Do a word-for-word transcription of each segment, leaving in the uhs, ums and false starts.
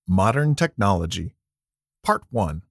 Modern Technology, Part one.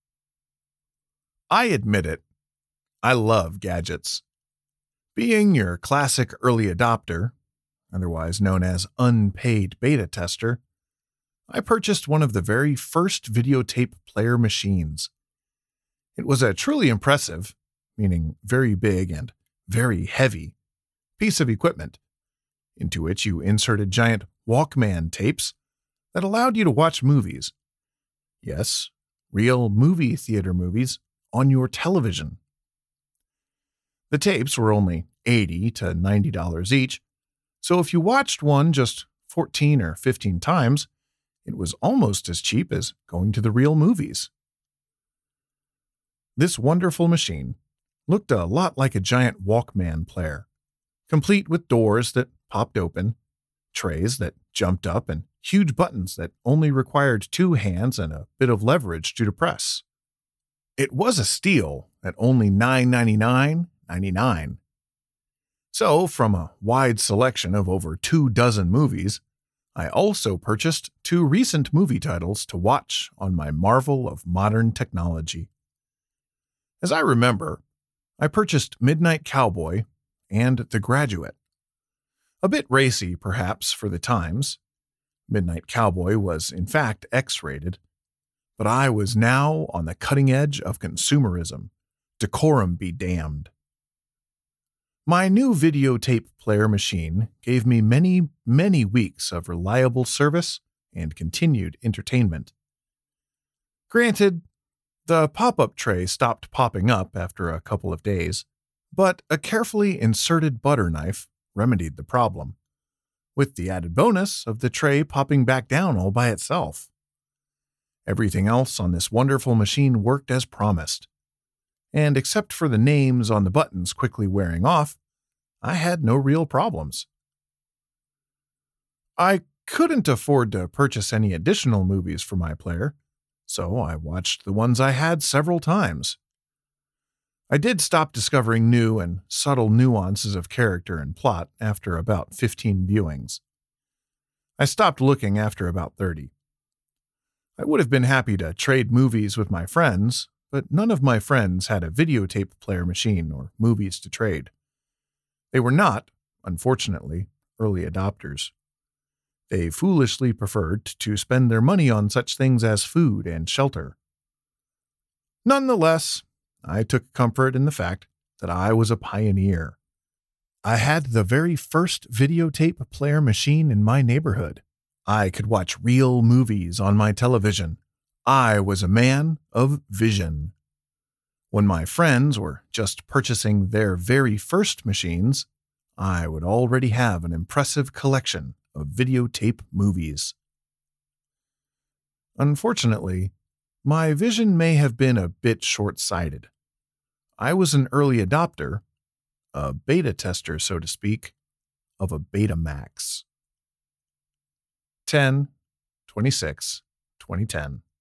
I admit it, I love gadgets. Being your classic early adopter, otherwise known as unpaid beta tester, I purchased one of the very first videotape player machines. It was a truly impressive, meaning very big and very heavy, piece of equipment, into which you inserted giant Walkman tapes that allowed you to watch movies. Yes, real movie theater movies on your television. The tapes were only eighty to ninety dollars each, so if you watched one just fourteen or fifteen times, it was almost as cheap as going to the real movies. This wonderful machine looked a lot like a giant Walkman player, complete with doors that popped open, trays that jumped up, and huge buttons that only required two hands and a bit of leverage to depress. It was a steal at only nine ninety-nine ninety-nine. So, from a wide selection of over two dozen movies, I also purchased two recent movie titles to watch on my marvel of modern technology. As I remember, I purchased Midnight Cowboy and The Graduate. A bit racy, perhaps, for the times. Midnight Cowboy was, in fact, X-rated, but I was now on the cutting edge of consumerism. Decorum be damned. My new videotape player machine gave me many, many weeks of reliable service and continued entertainment. Granted, the pop-up tray stopped popping up after a couple of days, but a carefully inserted butter knife remedied the problem, with the added bonus of the tray popping back down all by itself. Everything else on this wonderful machine worked as promised, and except for the names on the buttons quickly wearing off, I had no real problems. I couldn't afford to purchase any additional movies for my player, so I watched the ones I had several times. I did stop discovering new and subtle nuances of character and plot after about fifteen viewings. I stopped looking after about thirty. I would have been happy to trade movies with my friends, but none of my friends had a videotape player machine or movies to trade. They were not, unfortunately, early adopters. They foolishly preferred to spend their money on such things as food and shelter. Nonetheless, I took comfort in the fact that I was a pioneer. I had the very first videotape player machine in my neighborhood. I could watch real movies on my television. I was a man of vision. When my friends were just purchasing their very first machines, I would already have an impressive collection of videotape movies. Unfortunately, my vision may have been a bit short-sighted. I was an early adopter, a beta tester, so to speak, of a Betamax. ten twenty-six twenty ten